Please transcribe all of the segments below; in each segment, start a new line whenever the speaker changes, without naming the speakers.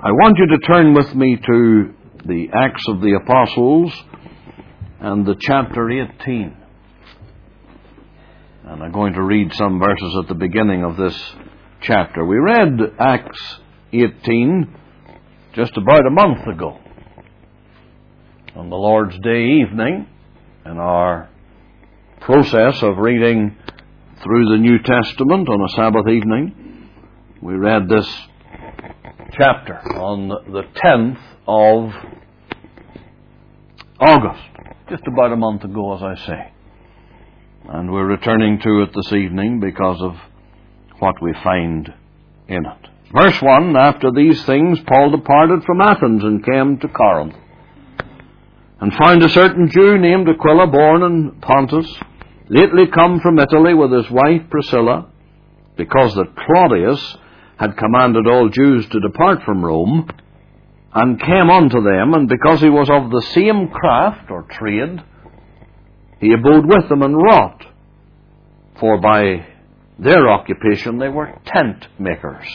I want you to turn with me to the Acts of the Apostles and the chapter 18. And I'm going to read some verses at the beginning of this chapter. We read Acts 18 just about a month ago, on the Lord's Day evening, in our process of reading through the New Testament on a Sabbath evening. We read this chapter on the 10th of August, just about a month ago, as I say. And we're returning to it this evening because of what we find in it. Verse 1, after these things, Paul departed from Athens and came to Corinth, and found a certain Jew named Aquila, born in Pontus, lately come from Italy with his wife Priscilla, because that Claudius had commanded all Jews to depart from Rome, and came unto them, and because he was of the same craft or trade, he abode with them and wrought, for by their occupation they were tent makers.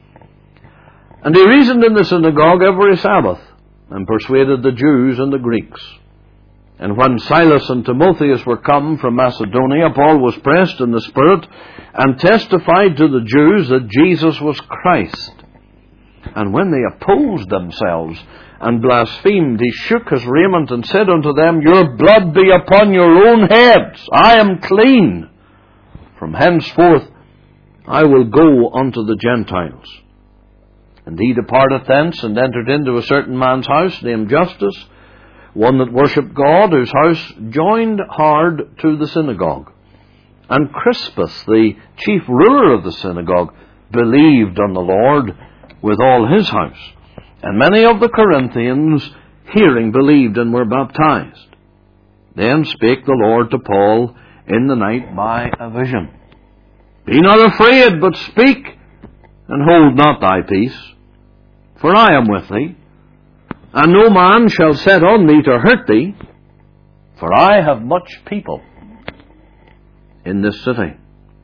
And he reasoned in the synagogue every Sabbath, and persuaded the Jews and the Greeks. And when Silas and Timotheus were come from Macedonia, Paul was pressed in the Spirit, and testified to the Jews that Jesus was Christ. And when they opposed themselves and blasphemed, he shook his raiment and said unto them, Your blood be upon your own heads. I am clean. From henceforth I will go unto the Gentiles. And he departed thence, and entered into a certain man's house, named Justus, one that worshipped God, whose house joined hard to the synagogue. And Crispus, the chief ruler of the synagogue, believed on the Lord with all his house. And many of the Corinthians, hearing, believed and were baptized. Then spake the Lord to Paul in the night by a vision. Be not afraid, but speak, and hold not thy peace. For I am with thee, and no man shall set on thee to hurt thee, for I have much people in this city.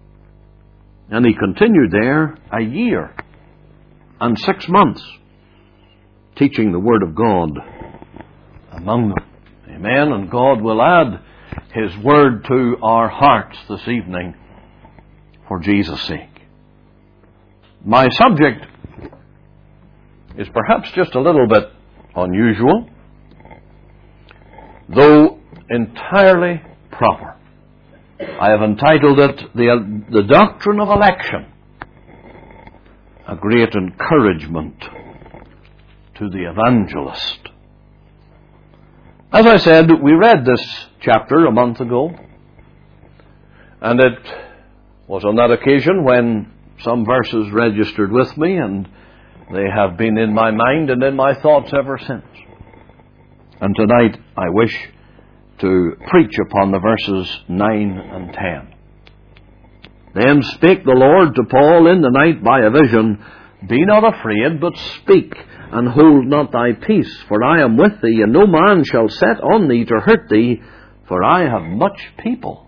And he continued there a year and 6 months, teaching the word of God among them. Amen. And God will add his word to our hearts this evening for Jesus' sake. My subject is perhaps just a little bit unusual, though entirely proper. I have entitled it The Doctrine of Election, a Great Encouragement to the Evangelist. As I said, we read this chapter a month ago, and it was on that occasion when some verses registered with me, and they have been in my mind and in my thoughts ever since. And tonight I wish to preach upon the verses 9 and 10. Then spake the Lord to Paul in the night by a vision, Be not afraid, but speak, and hold not thy peace, for I am with thee, and no man shall set on thee to hurt thee, for I have much people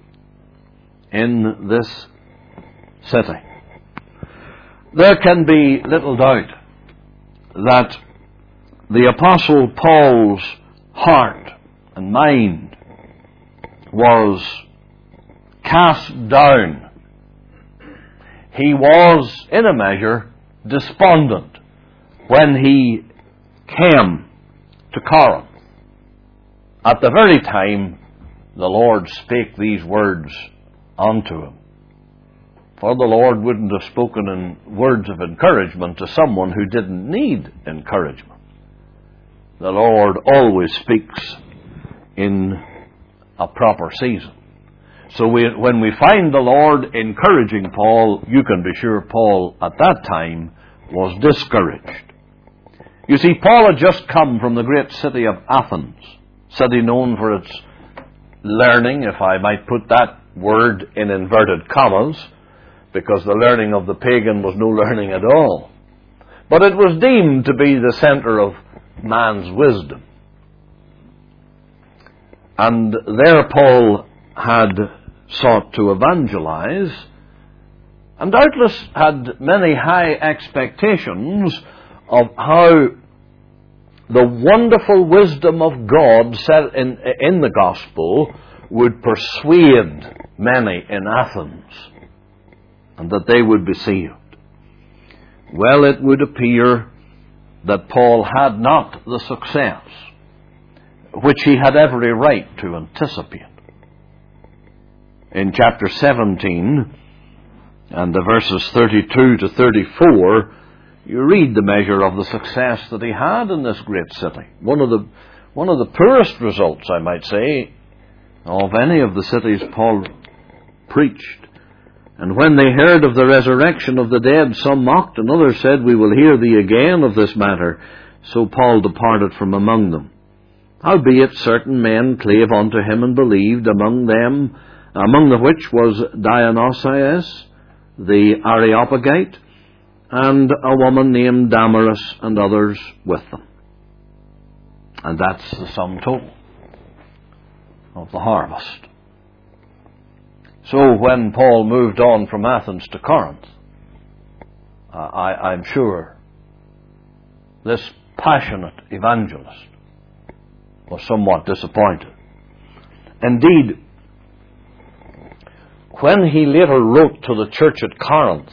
in this city. There can be little doubt that the Apostle Paul's heart and mind was cast down. He was, in a measure, despondent when he came to Corinth, at the very time the Lord spake these words unto him. For the Lord wouldn't have spoken in words of encouragement to someone who didn't need encouragement. The Lord always speaks in a proper season. So when we find the Lord encouraging Paul, you can be sure Paul at that time was discouraged. You see, Paul had just come from the great city of Athens, city known for its learning, if I might put that word in inverted commas, because the learning of the pagan was no learning at all. But it was deemed to be the center of man's wisdom. And there Paul had sought to evangelize, and doubtless had many high expectations of how the wonderful wisdom of God said in the gospel would persuade many in Athens, and that they would be saved. Well, it would appear that Paul had not the success which he had every right to anticipate. In chapter 17 and the verses 32 to 34, you read the measure of the success that he had in this great city. One of the poorest results, I might say, of any of the cities Paul preached. And when they heard of the resurrection of the dead, some mocked, and others said, "We will hear thee again of this matter." So Paul departed from among them. Howbeit certain men clave unto him and believed, among the which was Dionysius the Areopagite, and a woman named Damaris, and others with them. And that's the sum total of the harvest. So when Paul moved on from Athens to Corinth, I'm sure this passionate evangelist was somewhat disappointed. Indeed, when he later wrote to the church at Corinth,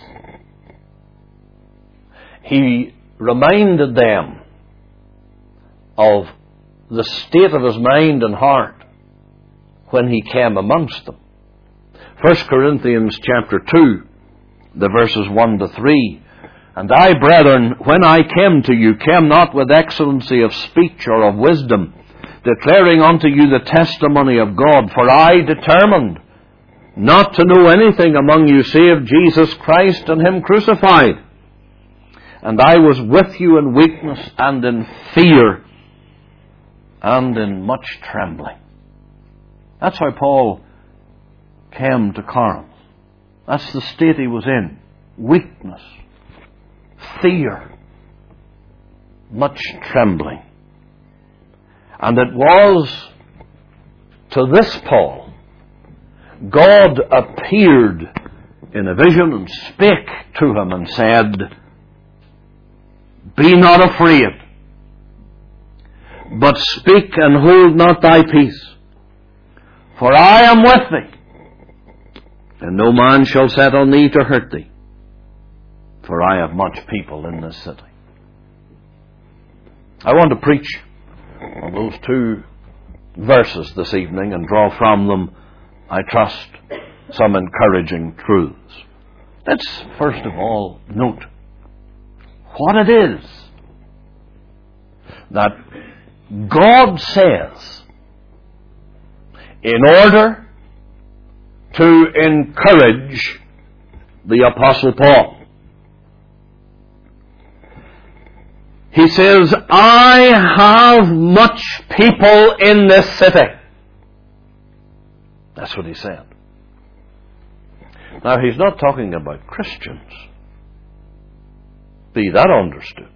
he reminded them of the state of his mind and heart when he came amongst them. 1 Corinthians chapter 2, the verses 1 to 3. "And I, brethren, when I came to you, came not with excellency of speech or of wisdom, declaring unto you the testimony of God. For I determined not to know anything among you save Jesus Christ and Him crucified. And I was with you in weakness and in fear and in much trembling." That's how Paul came to Corinth. That's the state he was in. Weakness, fear, much trembling. And it was to this Paul God appeared in a vision and spake to him and said, "Be not afraid, but speak and hold not thy peace, for I am with thee, and no man shall set on thee to hurt thee, for I have much people in this city." I want to preach on those two verses this evening and draw from them, I trust, some encouraging truths. Let's first of all note what it is that God says in order to encourage the Apostle Paul. He says, "I have much people in this city." That's what he said. Now, he's not talking about Christians. Be that understood.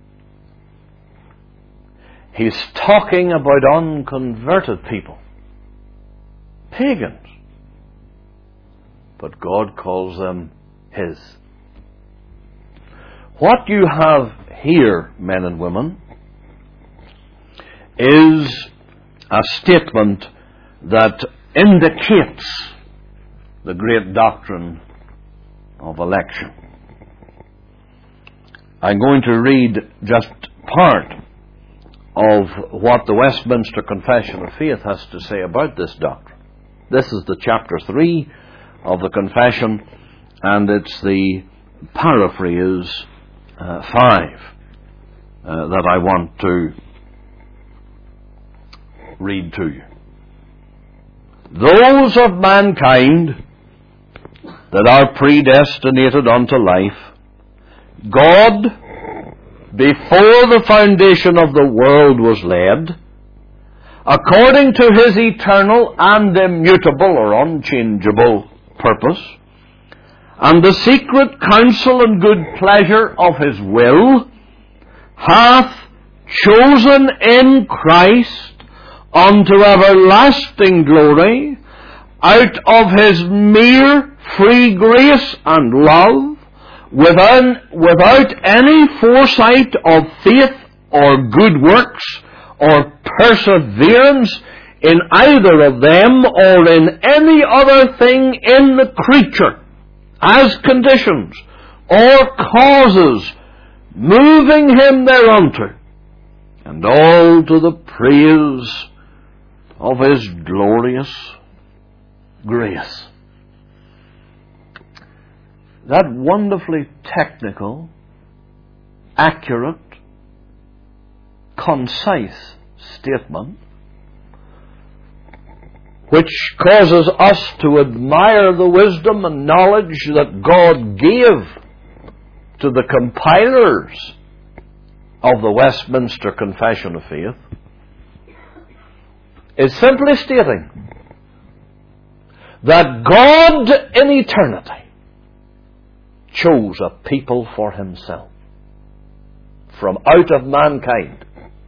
He's talking about unconverted people. Pagans. But God calls them His. What you have here, men and women, is a statement that indicates the great doctrine of election. I'm going to read just part of what the Westminster Confession of Faith has to say about this doctrine. This is the chapter 3 of the Confession, and it's the paraphrase 5 that I want to read to you. "Those of mankind that are predestinated unto life, God, before the foundation of the world was laid, according to His eternal and immutable or unchangeable purpose, and the secret counsel and good pleasure of His will, hath chosen in Christ unto everlasting glory, out of His mere free grace and love, without any foresight of faith or good works or perseverance in either of them or in any other thing in the creature as conditions or causes moving him thereunto, and all to the praise of his glorious grace. That wonderfully technical, accurate, concise statement, which causes us to admire the wisdom and knowledge that God gave to the compilers of the Westminster Confession of Faith, is simply stating that God in eternity chose a people for himself from out of mankind,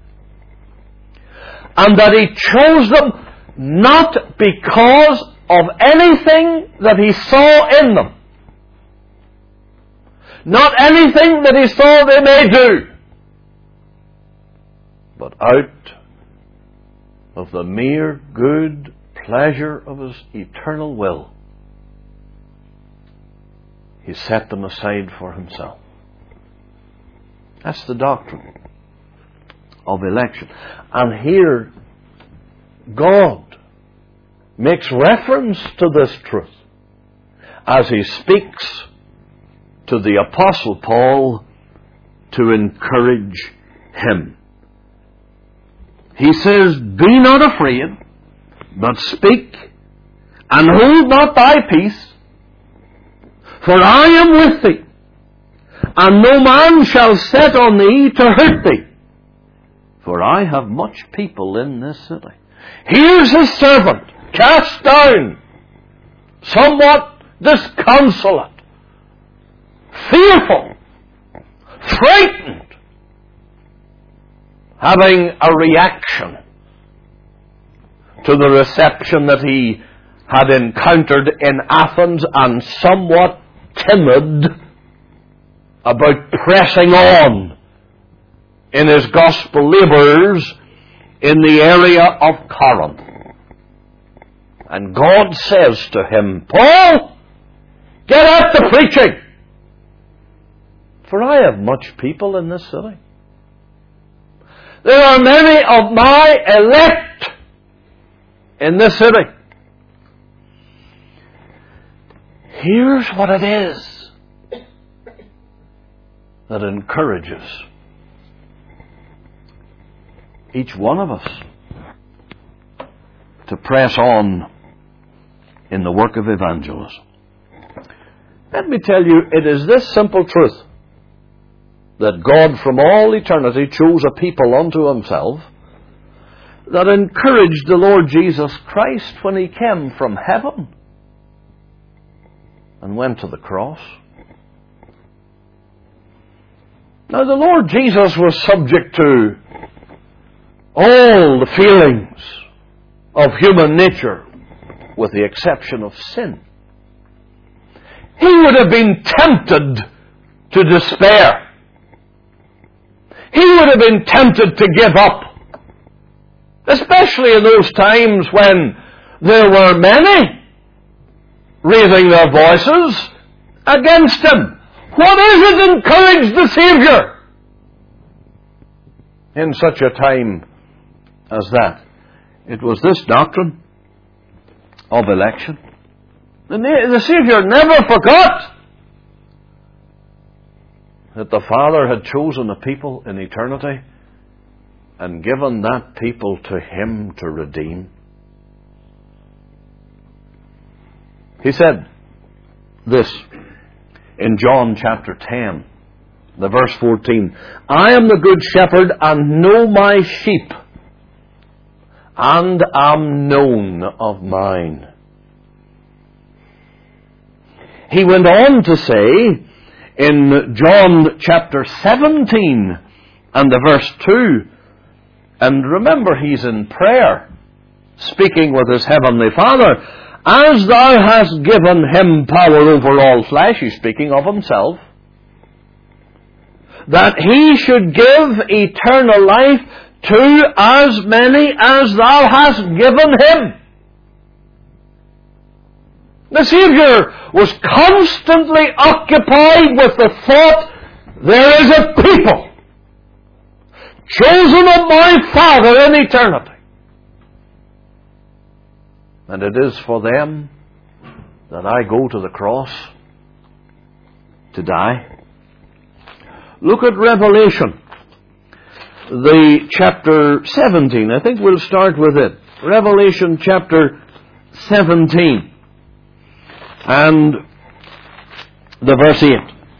and that he chose them not because of anything that he saw in them, not anything that he saw they may do, but out of the mere good pleasure of his eternal will, he set them aside for himself. That's the doctrine of election. And here, God makes reference to this truth as he speaks to the Apostle Paul to encourage him. He says, "Be not afraid, but speak, and hold not thy peace, for I am with thee, and no man shall set on thee to hurt thee. For I have much people in this city." Here's his servant, cast down, somewhat disconsolate, fearful, frightened, having a reaction to the reception that he had encountered in Athens, and somewhat timid about pressing on in his gospel labours in the area of Corinth. And God says to him, "Paul, get at the preaching, for I have much people in this city. There are many of my elect in this city." Here's what it is that encourages each one of us to press on in the work of evangelism. Let me tell you, it is this simple truth, that God from all eternity chose a people unto himself, that encouraged the Lord Jesus Christ when he came from heaven and went to the cross. Now, the Lord Jesus was subject to all the feelings of human nature, with the exception of sin. He would have been tempted to despair. He would have been tempted to give up, especially in those times when there were many raising their voices against him. What is it that encouraged the Saviour in such a time as that? It was this doctrine of election. The Saviour never forgot that the Father had chosen a people in eternity and given that people to him to redeem. He said this in John chapter 10, the verse 14, "I am the good shepherd, and know my sheep, and am known of mine." He went on to say in John chapter 17 and the verse 2, and remember, he's in prayer, speaking with his heavenly Father, "As thou hast given him power over all flesh," he's speaking of himself, that He should give eternal life to as many as Thou hast given Him. The Saviour was constantly occupied with the thought, there is a people chosen of my Father in eternity. And it is for them that I go to the cross to die. Look at Revelation, the chapter 17. I think we'll start with it. Revelation chapter 17 and the verse 8.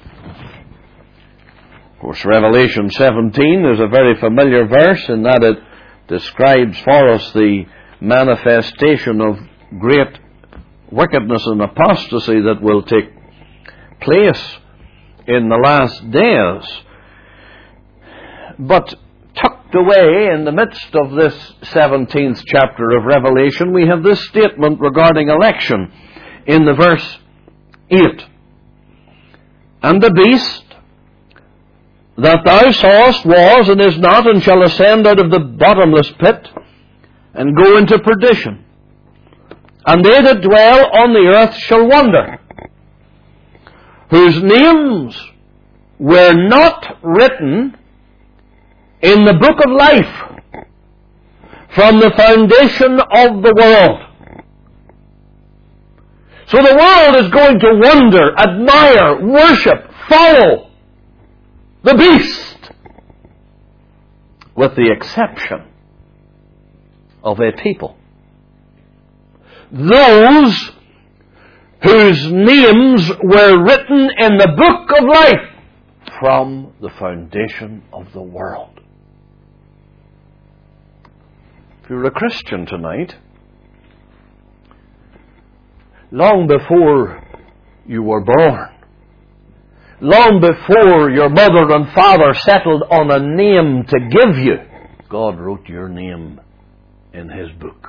Of course, Revelation 17 is a very familiar verse in that it describes for us the manifestation of great wickedness and apostasy that will take place in the last days. But tucked away in the midst of this 17th chapter of Revelation, we have this statement regarding election in the verse 8. And the beast that thou sawest was and is not, and shall ascend out of the bottomless pit, and go into perdition. And they that dwell on the earth shall wonder, whose names were not written in the book of life from the foundation of the world. So the world is going to wonder, admire, worship, follow the beast, with the exception of a people. Those whose names were written in the book of life from the foundation of the world. If you're a Christian tonight, long before you were born, long before your mother and father settled on a name to give you, God wrote your name in His book.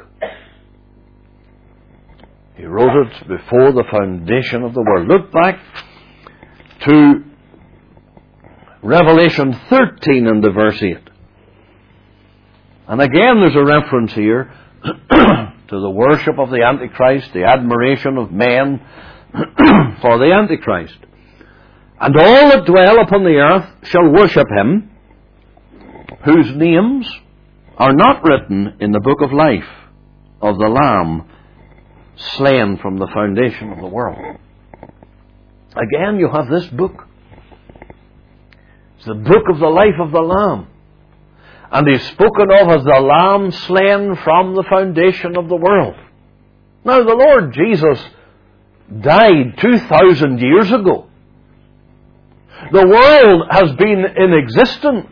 He wrote it before the foundation of the world. Look back to Revelation 13 and the verse 8. And again there's a reference here to the worship of the Antichrist, the admiration of men for the Antichrist. And all that dwell upon the earth shall worship Him, whose names are not written in the book of life of the Lamb slain from the foundation of the world. Again, you have this book. It's the book of the life of the Lamb. And He's spoken of as the Lamb slain from the foundation of the world. Now, the Lord Jesus died 2,000 years ago. The world has been in existence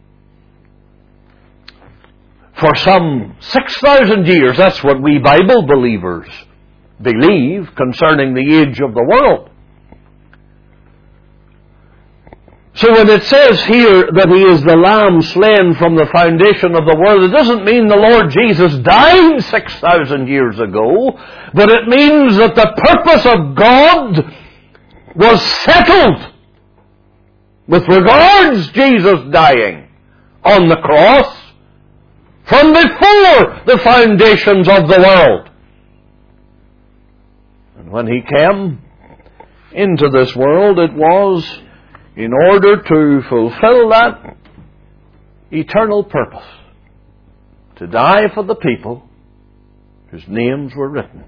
for some 6,000 years. That's what we Bible believers believe concerning the age of the world. So when it says here that He is the Lamb slain from the foundation of the world, it doesn't mean the Lord Jesus died 6,000 years ago, but it means that the purpose of God was settled with regards Jesus dying on the cross from before the foundations of the world. And when He came into this world, it was in order to fulfill that eternal purpose, to die for the people whose names were written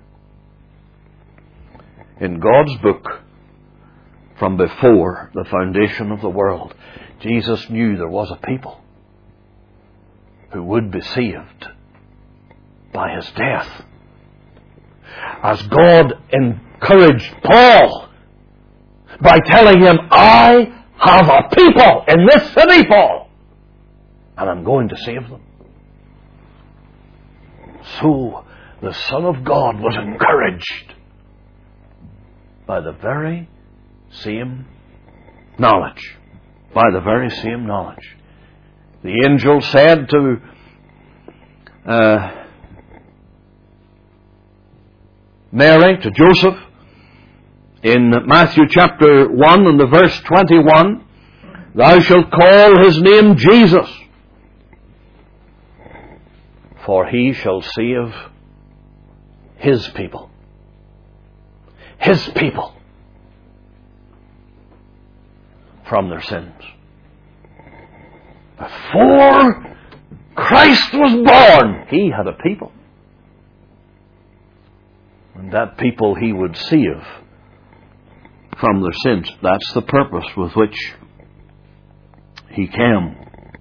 in God's book from before the foundation of the world. Jesus knew there was a people who would be saved by His death. As God encouraged Paul by telling him, I have a people in this city, Paul, and I'm going to save them. So the Son of God was encouraged by the very same knowledge. By the very same knowledge. The angel said to Mary, to Joseph, in Matthew chapter 1 and the verse 21, Thou shalt call his name Jesus, for he shall save his people. His people from their sins. Before Christ was born, he had a people. And that people he would save from their sins. That's the purpose with which he came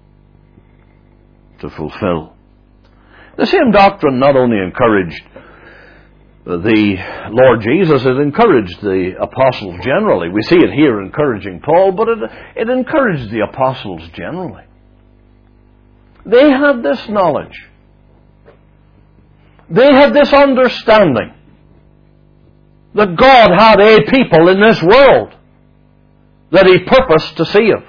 to fulfill. The same doctrine not only encouraged the Lord Jesus, it encouraged the apostles generally. We see it here encouraging Paul, but it encouraged the apostles generally. They had this knowledge. They had this understanding that God had a people in this world that he purposed to save.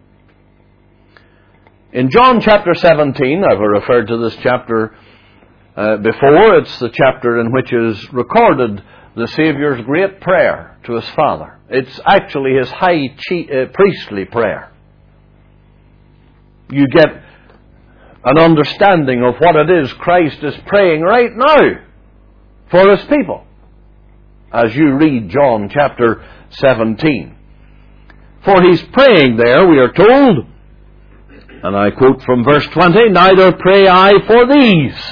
In John chapter 17, I've referred to this chapter before. It's the chapter in which is recorded the Saviour's great prayer to his Father. It's actually his high priestly prayer. You get an understanding of what it is Christ is praying right now for his people as you read John chapter 17. For he's praying there, we are told, and I quote from verse 20, "Neither pray I for these."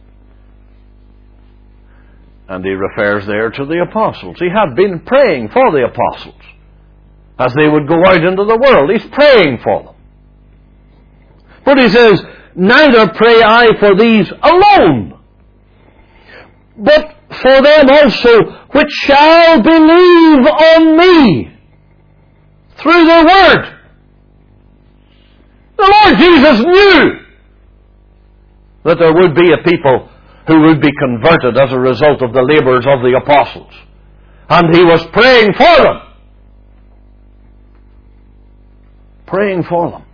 And he refers there to the apostles. He had been praying for the apostles as they would go out into the world. He's praying for them. But he says, "Neither pray I for these alone, but for them also which shall believe on me through the word." The Lord Jesus knew that there would be a people who would be converted as a result of the labors of the apostles. And he was praying for them. Praying for them.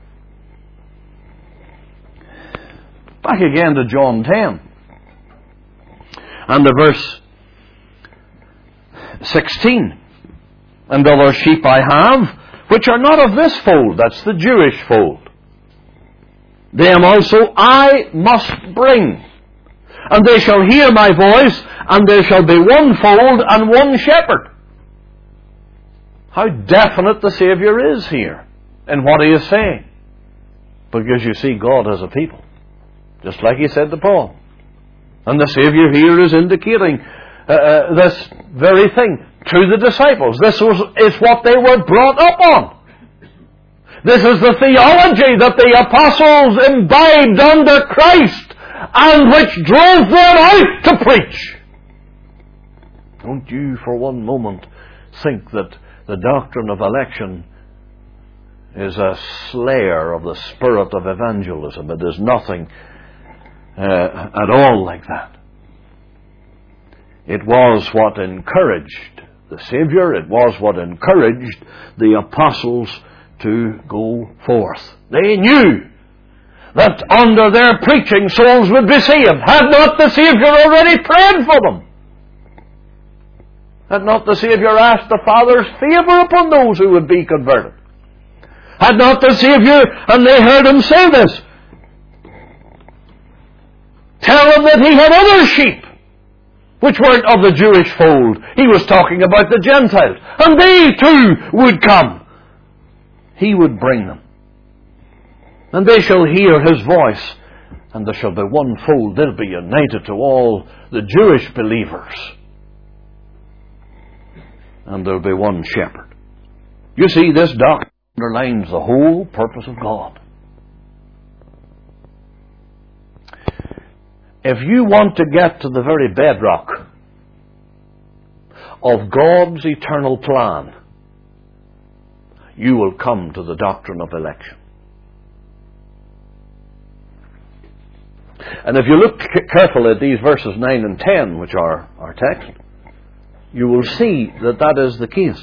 Back again to John 10. And the verse 16. "And other sheep I have, which are not of this fold," that's the Jewish fold, "them also I must bring. And they shall hear my voice, and there shall be one fold and one shepherd." How definite the Saviour is here in what he is saying. Because you see, God has a people. Just like he said to Paul. And the Saviour here is indicating this very thing to the disciples. This is what they were brought up on. This is the theology that the apostles imbibed under Christ and which drove them out to preach. Don't you for one moment think that the doctrine of election is a slayer of the spirit of evangelism. It is nothing at all like that. It was what encouraged the Saviour. It was what encouraged the apostles to go forth. They knew that under their preaching souls would be saved. Had not the Saviour already prayed for them? Had not the Saviour asked the Father's favour upon those who would be converted? Had not the Saviour, and they heard him say this, tell them that he had other sheep which weren't of the Jewish fold. He was talking about the Gentiles. And they too would come. He would bring them. And they shall hear his voice, and there shall be one fold. They'll be united to all the Jewish believers. And there'll be one shepherd. You see, this doctrine underlines the whole purpose of God. If you want to get to the very bedrock of God's eternal plan, you will come to the doctrine of election. And if you look carefully at these verses 9 and 10, which are our text, you will see that that is the case.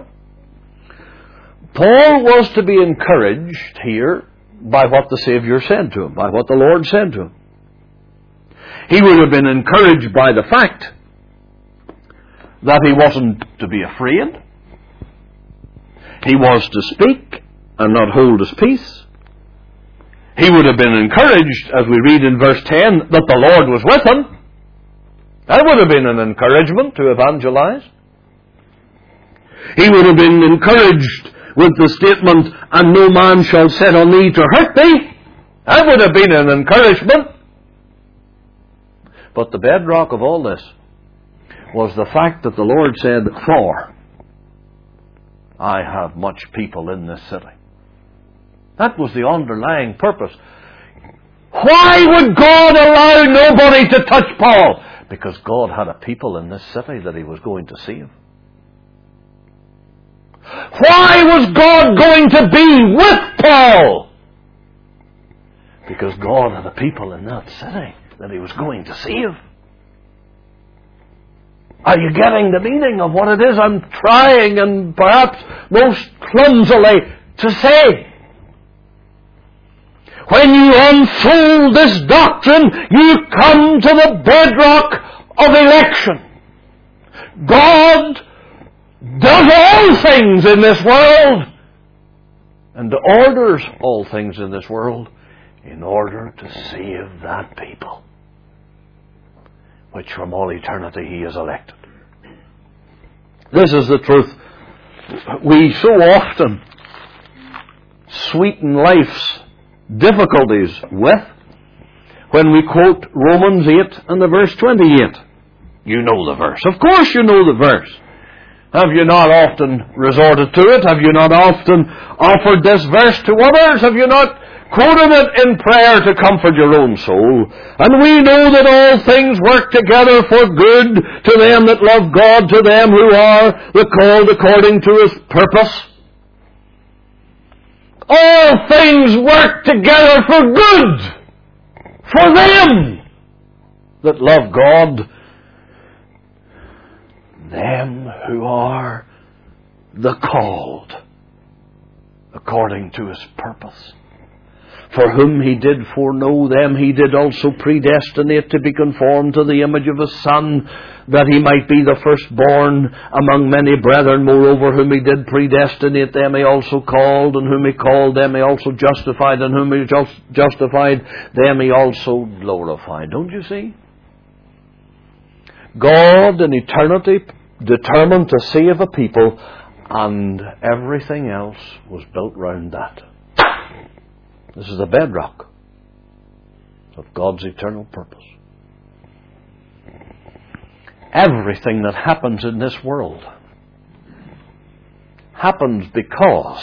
Paul was to be encouraged here by what the Saviour said to him, by what the Lord said to him. He would have been encouraged by the fact that he wasn't to be afraid. He was to speak, and not hold his peace. He would have been encouraged, as we read in verse 10, that the Lord was with him. That would have been an encouragement to evangelize. He would have been encouraged with the statement, and no man shall set on thee to hurt thee. That would have been an encouragement. But the bedrock of all this was the fact that the Lord said, for I have much people in this city. That was the underlying purpose. Why would God allow nobody to touch Paul? Because God had a people in this city that he was going to save. Why was God going to be with Paul? Because God had a people in that city that he was going to save. Are you getting the meaning of what it is I'm trying, and perhaps most clumsily, to say? When you unfold this doctrine, you come to the bedrock of election. God does all things in this world, and orders all things in this world in order to save that people, which from all eternity he has elected. This is the truth we so often sweeten life's difficulties with when we quote Romans 8 and the verse 28. You know the verse. Of course you know the verse. Have you not often resorted to it? Have you not often offered this verse to others? Have you not quoted it in prayer to comfort your own soul? And we know that all things work together for good to them that love God, to them who are the called according to his purpose. All things work together for good for them that love God, them who are the called according to his purpose. For whom he did foreknow, them he did also predestinate to be conformed to the image of his Son, that he might be the firstborn among many brethren. Moreover, whom he did predestinate, them he also called, and whom he called, them he also justified, and whom he justified, them he also glorified. Don't you see? God in eternity determined to save a people, and everything else was built round that. This is the bedrock of God's eternal purpose. Everything that happens in this world happens because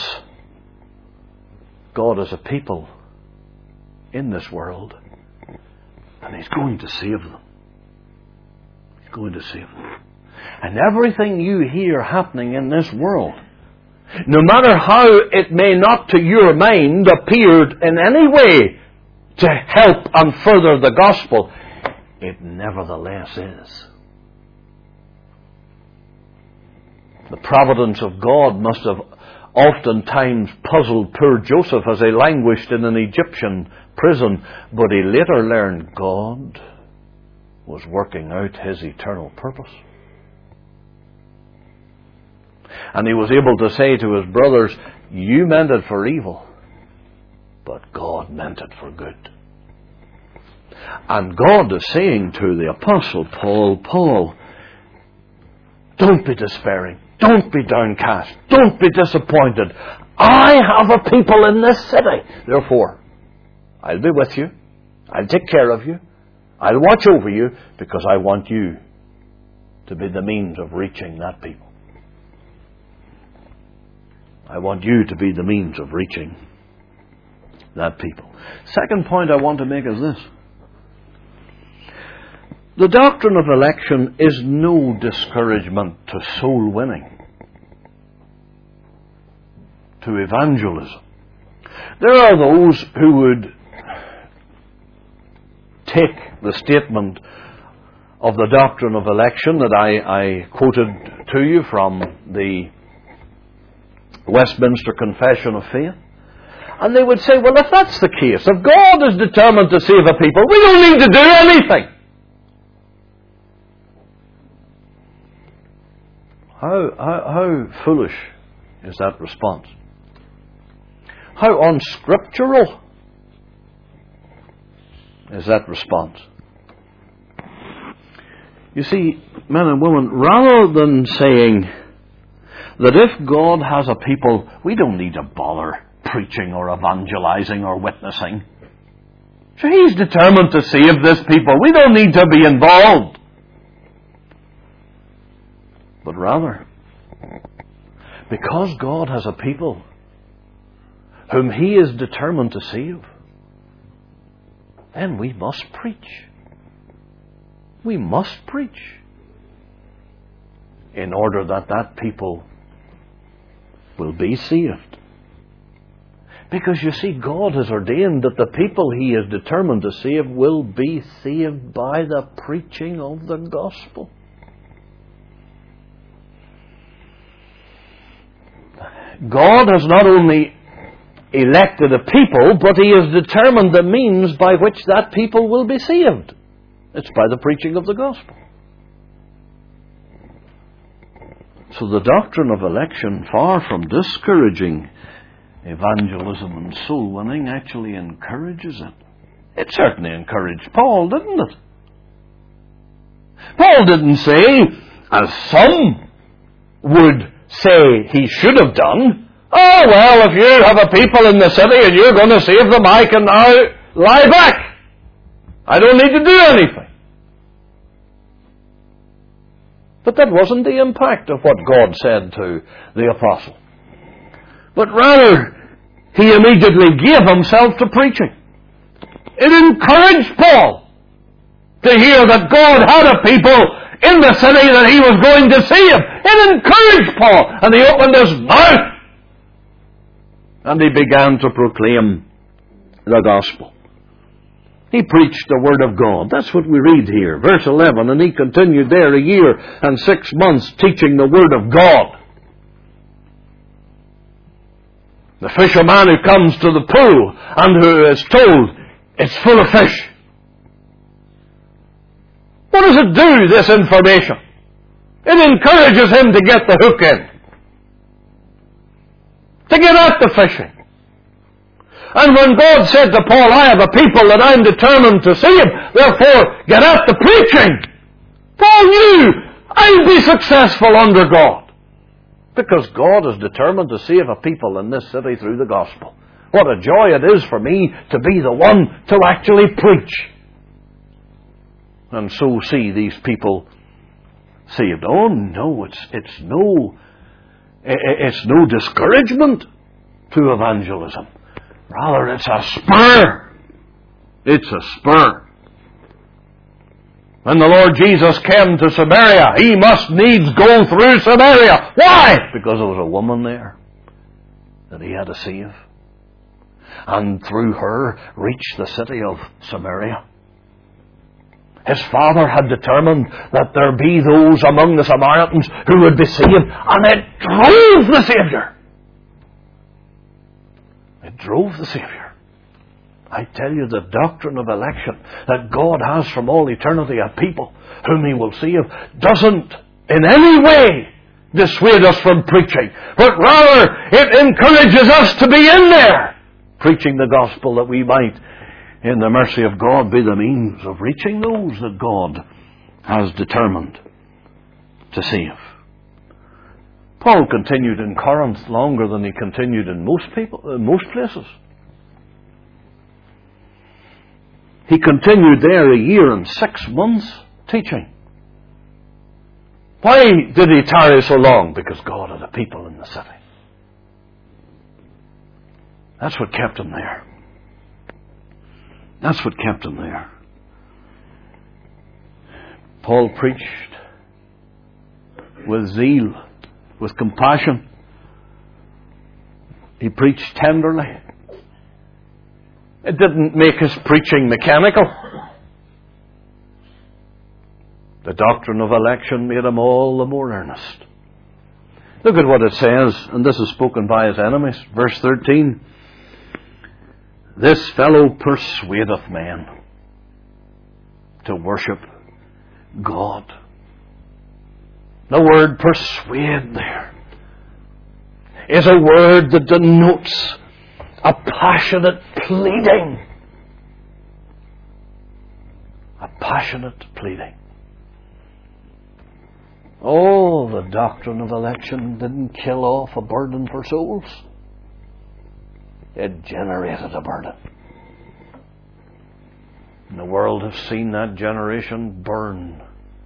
God has a people in this world, and he's going to save them. He's going to save them. And everything you hear happening in this world, no matter how it may not to your mind appeared in any way to help and further the gospel, it nevertheless is. The providence of God must have oftentimes puzzled poor Joseph as he languished in an Egyptian prison, but he later learned God was working out his eternal purpose. And he was able to say to his brothers, you meant it for evil, but God meant it for good. And God is saying to the Apostle Paul, Paul, don't be despairing. Don't be downcast. Don't be disappointed. I have a people in this city. Therefore, I'll be with you. I'll take care of you. I'll watch over you, because I want you to be the means of reaching that people. I want you to be the means of reaching that people. Second point I want to make is this. The doctrine of election is no discouragement to soul winning, to evangelism. There are those who would take the statement of the doctrine of election that I quoted to you from the Westminster Confession of Faith, and they would say, well, if that's the case, if God is determined to save a people, we don't need to do anything. How foolish is that response? How unscriptural is that response? You see, men and women, rather than saying that if God has a people, we don't need to bother preaching or evangelizing or witnessing. So He's determined to save this people. We don't need to be involved. But rather, because God has a people whom He is determined to save, then we must preach. We must preach in order that that people will be saved. Because you see, God has ordained that the people He is determined to save will be saved by the preaching of the gospel. God has not only elected a people, but He has determined the means by which that people will be saved. It's by the preaching of the gospel. So the doctrine of election, far from discouraging evangelism and soul winning, actually encourages it. It certainly encouraged Paul, didn't it? Paul didn't say, as some would say he should have done, oh, well, if you have a people in the city and you're going to save them, I can now lie back. I don't need to do anything. But that wasn't the impact of what God said to the apostle. But rather, he immediately gave himself to preaching. It encouraged Paul to hear that God had a people in the city that he was going to save. It encouraged Paul, and he opened his mouth and he began to proclaim the gospel. He preached the word of God. That's what we read here. Verse 11, and he continued there 1 year and 6 months teaching the word of God. The fisherman who comes to the pool and who is told it's full of fish. What does it do, this information? It encourages him to get the hook in. To get at the fishing. And when God said to Paul, I have a people that I'm determined to save, therefore get at the preaching, Paul knew, I'll be successful under God. Because God is determined to save a people in this city through the gospel. What a joy it is for me to be the one to actually preach. And so see these people saved. Oh no, it's no discouragement to evangelism. Rather, it's a spur. It's a spur. When the Lord Jesus came to Samaria, He must needs go through Samaria. Why? Because there was a woman there that He had to save. And through her, reach the city of Samaria. His Father had determined that there be those among the Samaritans who would be saved, and it drove the Saviour. It drove the Saviour. I tell you, the doctrine of election that God has from all eternity a people whom He will save doesn't in any way dissuade us from preaching, but rather it encourages us to be in there preaching the gospel, that we might, in the mercy of God, be the means of reaching those that God has determined to save. Paul continued in Corinth longer than he continued in most places. He continued there 1 year and 6 months teaching. Why did he tarry so long? Because God had a people in the city. That's what kept him there. That's what kept him there. Paul preached with zeal, with compassion. He preached tenderly. It didn't make his preaching mechanical. The doctrine of election made him all the more earnest. Look at what it says, and this is spoken by his enemies. Verse 13. This fellow persuadeth men to worship God. The word persuade there is a word that denotes A passionate pleading. A passionate pleading. Oh, the doctrine of election didn't kill off a burden for souls. It generated a burden. And the world has seen that generation burn.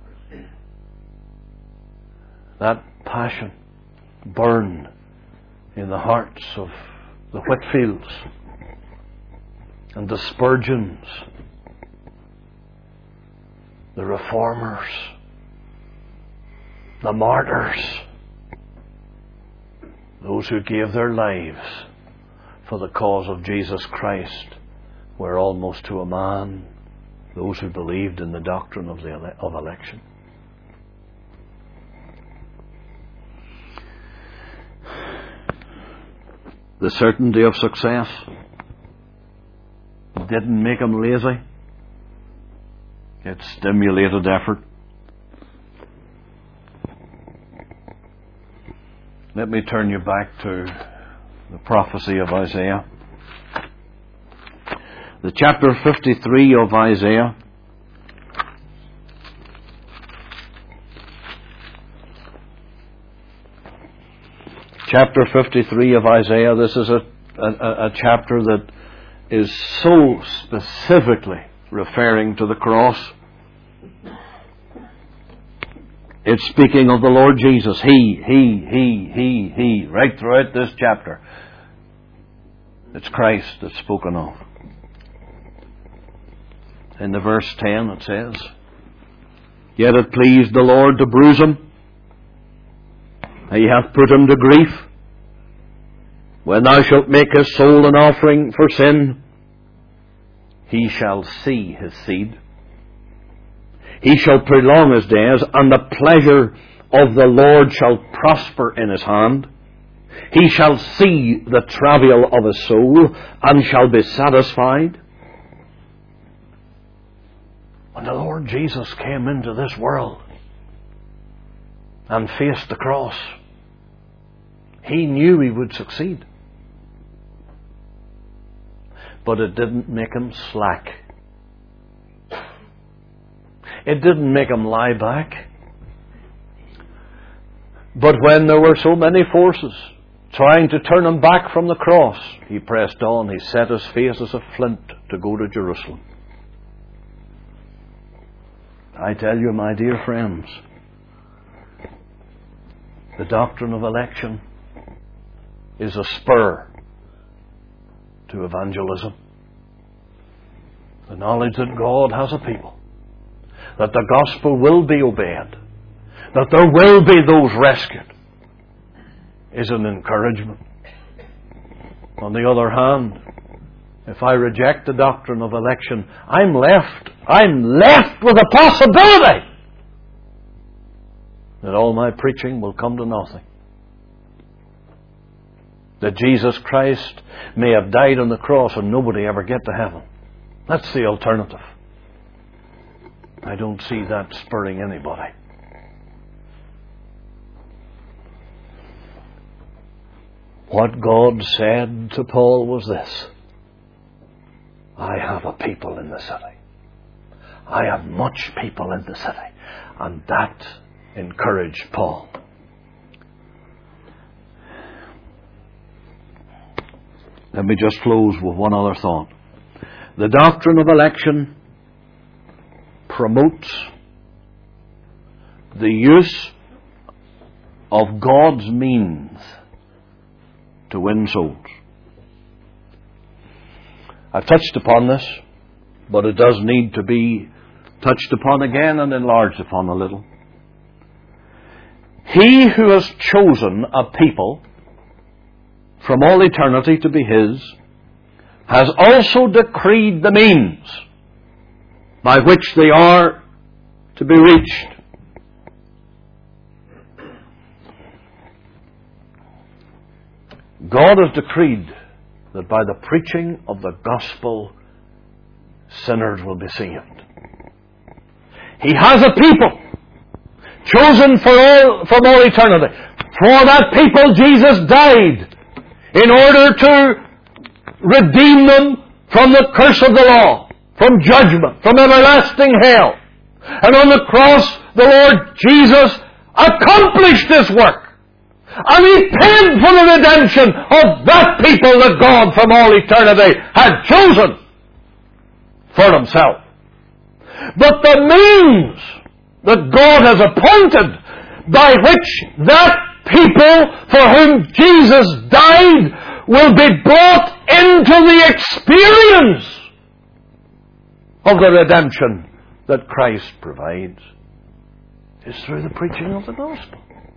That passion burn in the hearts of the Whitfields and the Spurgeons, the Reformers, the martyrs, those who gave their lives for the cause of Jesus Christ, were almost to a man those who believed in the doctrine of election. The certainty of success didn't make them lazy. It stimulated effort. Let me turn you back to the prophecy of Isaiah. The chapter 53 of Isaiah. Chapter 53 of Isaiah. This is a chapter that is so specifically referring to the cross. It's speaking of the Lord Jesus. He. Right throughout this chapter. It's Christ that's spoken of. In the verse 10 it says, "Yet it pleased the Lord to bruise him. He hath put him to grief. When thou shalt make his soul an offering for sin, he shall see his seed. He shall prolong his days, and the pleasure of the Lord shall prosper in his hand. He shall see the travail of his soul, and shall be satisfied." When the Lord Jesus came into this world and faced the cross, he knew he would succeed. But it didn't make him slack. It didn't make him lie back. But when there were so many forces trying to turn him back from the cross, he pressed on. He set his face as a flint to go to Jerusalem. I tell you, my dear friends, the doctrine of election is a spur to evangelism. The knowledge that God has a people, that the gospel will be obeyed, that there will be those rescued, is an encouragement. On the other hand, if I reject the doctrine of election, I'm left with a possibility that all my preaching will come to nothing. That Jesus Christ may have died on the cross and nobody ever get to heaven. That's the alternative. I don't see that spurring anybody. What God said to Paul was this: I have a people in the city. I have much people in the city. And that encouraged Paul. Let me just close with one other thought. The doctrine of election promotes the use of God's means to win souls. I've touched upon this, but it does need to be touched upon again and enlarged upon a little. He who has chosen a people from all eternity to be His has also decreed the means by which they are to be reached. God has decreed that by the preaching of the gospel, sinners will be saved. He has a people chosen from all eternity. For that people Jesus died in order to redeem them from the curse of the law, from judgment, from everlasting hell. And on the cross, the Lord Jesus accomplished this work. And He paid for the redemption of that people that God from all eternity had chosen for Himself. But the means that God has appointed by which that people for whom Jesus died will be brought into the experience of the redemption that Christ provides is through the preaching of the gospel.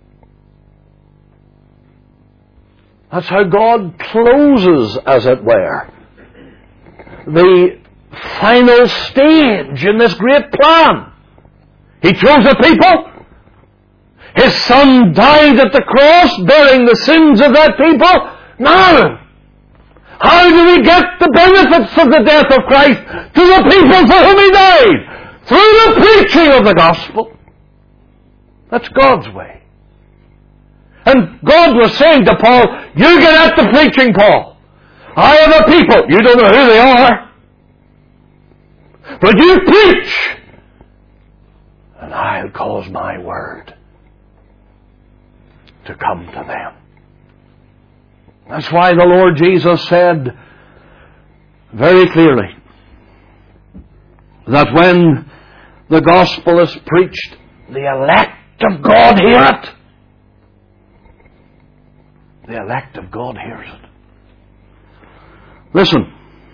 That's how God closes, as it were, the final stage in this great plan. He chose a people. His Son died at the cross, bearing the sins of that people. Now, how do we get the benefits of the death of Christ to the people for whom He died? Through the preaching of the gospel. That's God's way. And God was saying to Paul, you get at the preaching, Paul. I have a people. You don't know who they are. But you preach. And I'll cause my word to come to them. That's why the Lord Jesus said very clearly that when the gospel is preached, the elect of God hear it. The elect of God hears it. Listen.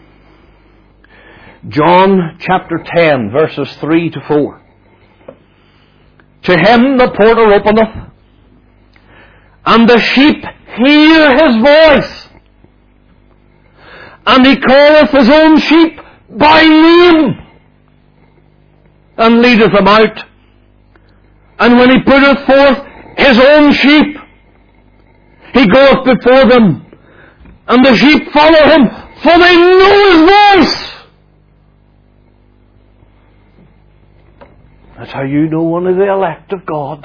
John chapter 10, verses 3 to 4. To him the porter openeth, and the sheep hear his voice. And he calleth his own sheep by name, and leadeth them out. And when he putteth forth his own sheep, he goeth before them, and the sheep follow him, for they know his voice. That's how you know one of the elect of God.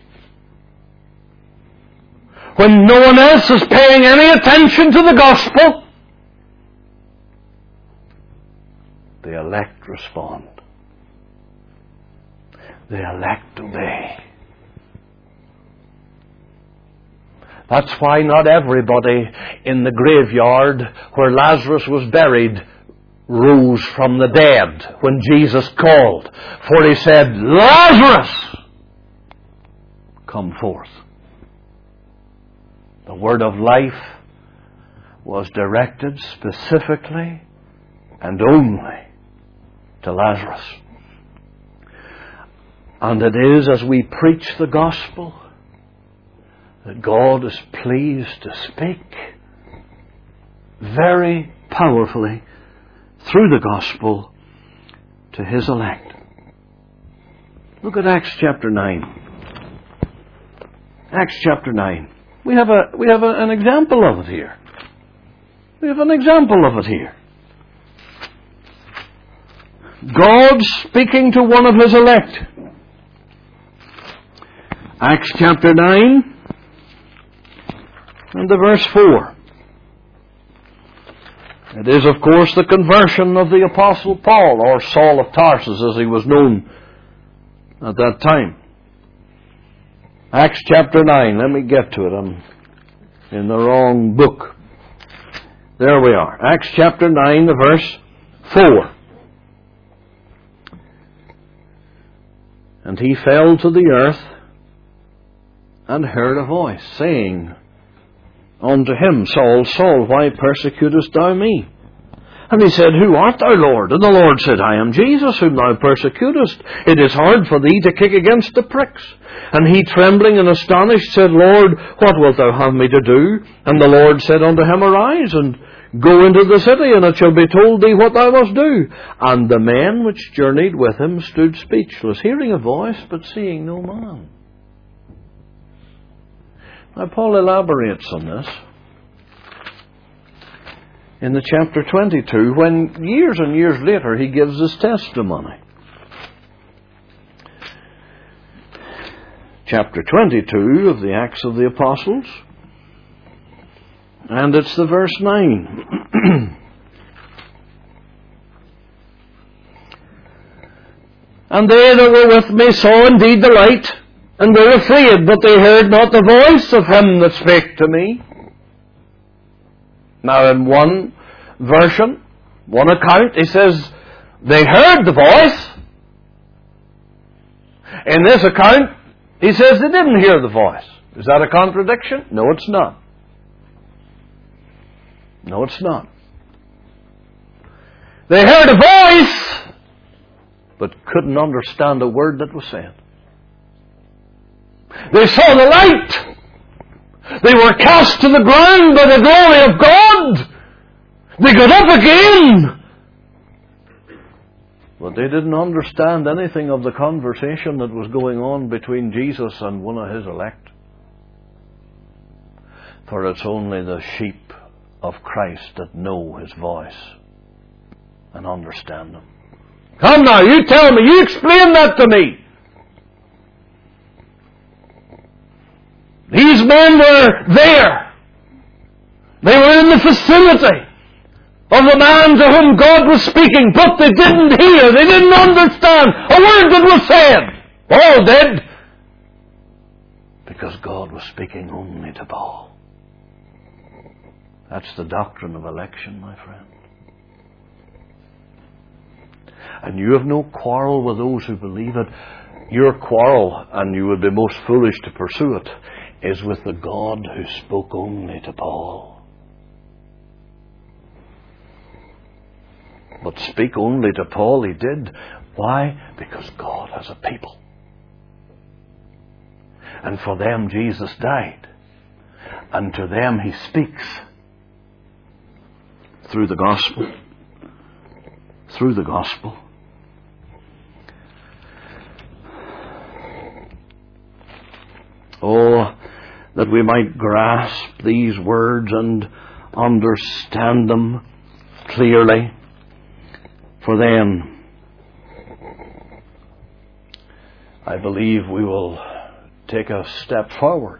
When no one else is paying any attention to the gospel, the elect respond. The elect obey. That's why not everybody in the graveyard where Lazarus was buried rose from the dead when Jesus called. For He said, Lazarus, come forth. The word of life was directed specifically and only to Lazarus. And it is as we preach the gospel that God is pleased to speak very powerfully through the gospel to His elect. Look at Acts chapter 9. Acts chapter 9. We have an example of it here. We have an example of it here. God speaking to one of His elect. Acts chapter 9 and the verse 4. It is, of course, the conversion of the Apostle Paul, or Saul of Tarsus as he was known at that time. Acts chapter 9. Let me get to it. I'm in the wrong book. There we are. Acts chapter 9, the verse 4. And he fell to the earth and heard a voice saying unto him, Saul, Saul, why persecutest thou me? And he said, Who art thou, Lord? And the Lord said, I am Jesus, whom thou persecutest. It is hard for thee to kick against the pricks. And he, trembling and astonished, said, Lord, what wilt thou have me to do? And the Lord said unto him, Arise, and go into the city, and it shall be told thee what thou must do. And the men which journeyed with him stood speechless, hearing a voice, but seeing no man. Now Paul elaborates on this in the chapter 22, when years and years later he gives his testimony. Chapter 22 of the Acts of the Apostles. And it's the verse 9. And they that were with me saw indeed the light, and were afraid, but they heard not the voice of him that spake to me. Now in one version, one account, he says, they heard the voice. In this account, he says they didn't hear the voice. Is that a contradiction? No, it's not. No, it's not. They heard a voice, but couldn't understand a word that was said. They saw the light. They were cast to the ground by the glory of God. They got up again. But they didn't understand anything of the conversation that was going on between Jesus and one of his elect. For it's only the sheep of Christ that know his voice and understand him. Come now, you tell me, you explain that to me. These men were there. They were in the vicinity of the man to whom God was speaking, but they didn't hear, they didn't understand a word that was said. Paul did. Because God was speaking only to Paul. That's the doctrine of election, my friend. And you have no quarrel with those who believe it. Your quarrel, and you would be most foolish to pursue it, is with the God who spoke only to Paul. But speak only to Paul he did. Why? Because God has a people. And for them Jesus died. And to them he speaks. Through the gospel. Through the gospel. Oh, that we might grasp these words and understand them clearly. For then, I believe we will take a step forward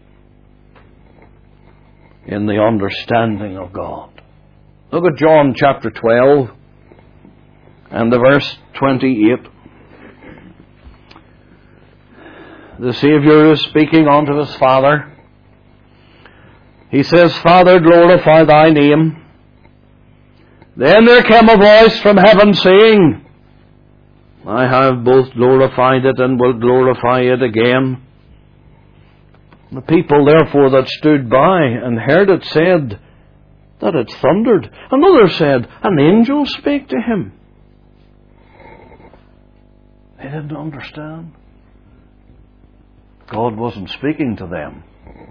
in the understanding of God. Look at John chapter 12 and the verse 28. The Saviour is speaking unto his Father. He says, Father, glorify thy name. Then there came a voice from heaven saying, I have both glorified it and will glorify it again. The people therefore that stood by and heard it said that it thundered. Another said, an angel spake to him. They didn't understand. God wasn't speaking to them.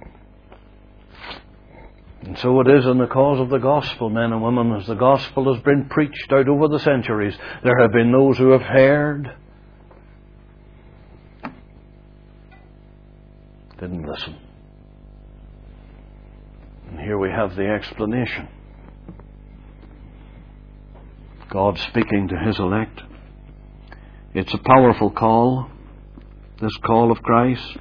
And so it is in the cause of the gospel, men and women, as the gospel has been preached out over the centuries. There have been those who have heard, didn't listen. And here we have the explanation. God speaking to his elect. It's a powerful call, this call of Christ,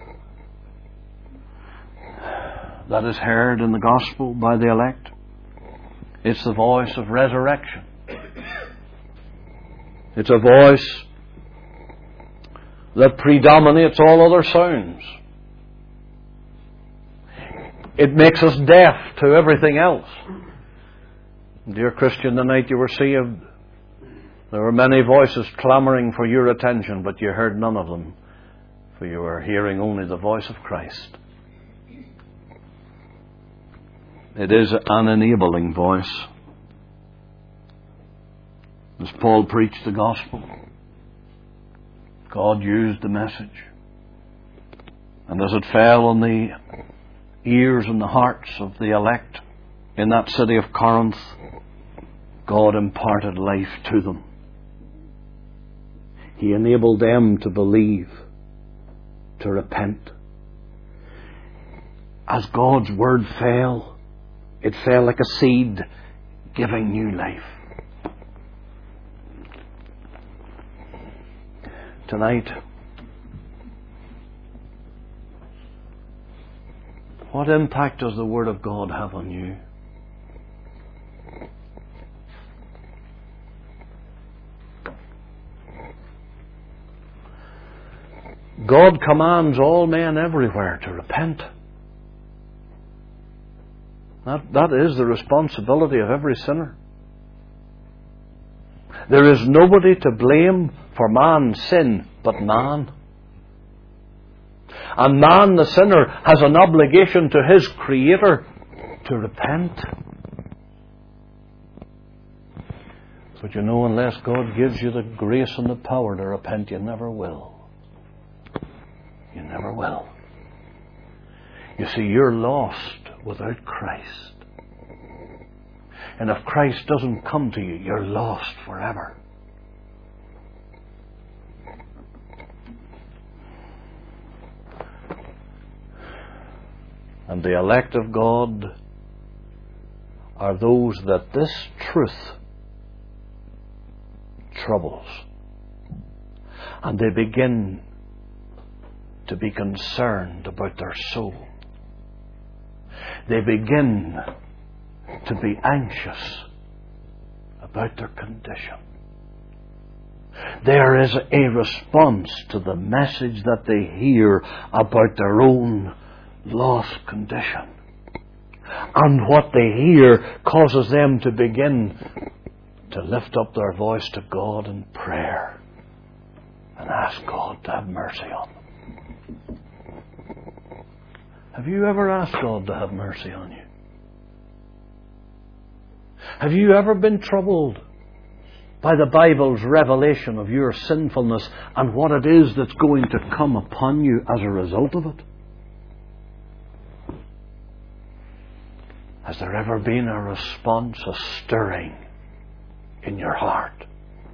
that is heard in the gospel by the elect. It's the voice of resurrection. It's a voice that predominates all other sounds. It makes us deaf to everything else. Dear Christian, the night you were saved, there were many voices clamoring for your attention, but you heard none of them, for you were hearing only the voice of Christ. It is an enabling voice. As Paul preached the gospel, God used the message. And as it fell on the ears and the hearts of the elect in that city of Corinth, God imparted life to them. He enabled them to believe, to repent. As God's word fell, it fell like a seed, giving new life. Tonight, What impact does the Word of God have on you? God commands all men everywhere to repent. That is the responsibility of every sinner. There is nobody to blame for man's sin but man. And man, the sinner, has an obligation to his Creator to repent. But you know, unless God gives you the grace and the power to repent, you never will. You never will. You see, you're lost without Christ. And if Christ doesn't come to you, you're lost forever. And the elect of God are those that this truth troubles. And they begin to be concerned about their soul. They begin to be anxious about their condition. There is a response to the message that they hear about their own lost condition. And what they hear causes them to begin to lift up their voice to God in prayer and ask God to have mercy on them. Have you ever asked God to have mercy on you? Have you ever been troubled by the Bible's revelation of your sinfulness and what it is that's going to come upon you as a result of it? Has there ever been a response, a stirring in your heart?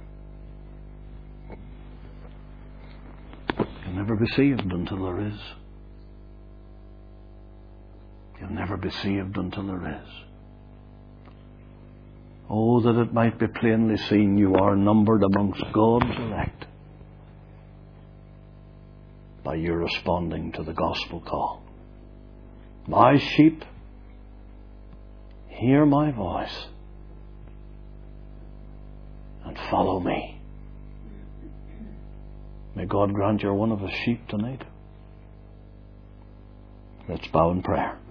You'll never be saved until there is. You'll never be saved until there is. Oh, that it might be plainly seen you are numbered amongst God's elect by your responding to the gospel call. My sheep hear my voice and follow me. May God grant you're one of His sheep tonight. Let's bow in prayer.